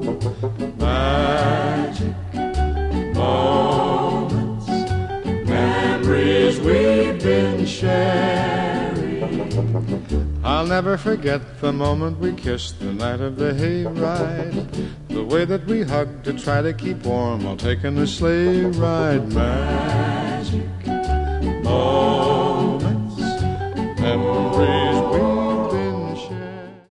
Magic moments, memories we've been sharing. I'll never forget the moment we kissed the night of the hayride, the way that we hugged to try to keep warm while taking a sleigh ride. Magic moments.